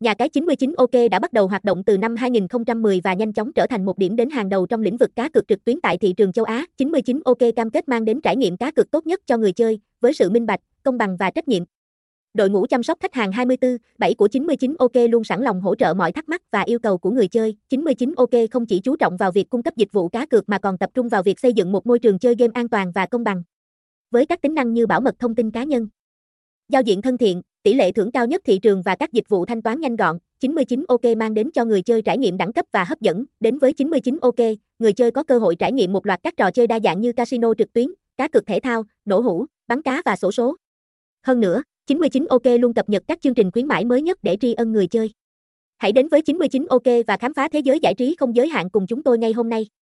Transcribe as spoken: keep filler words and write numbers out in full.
Nhà cái chín mươi chín OK đã bắt đầu hoạt động từ năm hai nghìn không trăm mười và nhanh chóng trở thành một điểm đến hàng đầu trong lĩnh vực cá cược trực tuyến tại thị trường châu Á. chín mươi chín OK cam kết mang đến trải nghiệm cá cược tốt nhất cho người chơi, với sự minh bạch, công bằng và trách nhiệm. Đội ngũ chăm sóc khách hàng hai mươi bốn trên bảy của chín mươi chín OK luôn sẵn lòng hỗ trợ mọi thắc mắc và yêu cầu của người chơi. chín mươi chín OK không chỉ chú trọng vào việc cung cấp dịch vụ cá cược mà còn tập trung vào việc xây dựng một môi trường chơi game an toàn và công bằng. Với các tính năng như bảo mật thông tin cá nhân, giao diện thân thiện, tỷ lệ thưởng cao nhất thị trường và các dịch vụ thanh toán nhanh gọn, chín mươi chín OK mang đến cho người chơi trải nghiệm đẳng cấp và hấp dẫn. Đến với chín mươi chín OK, người chơi có cơ hội trải nghiệm một loạt các trò chơi đa dạng như casino trực tuyến, cá cược thể thao, nổ hũ, bắn cá và xổ số. Hơn nữa, chín mươi chín OK luôn cập nhật các chương trình khuyến mãi mới nhất để tri ân người chơi. Hãy đến với chín mươi chín OK và khám phá thế giới giải trí không giới hạn cùng chúng tôi ngay hôm nay.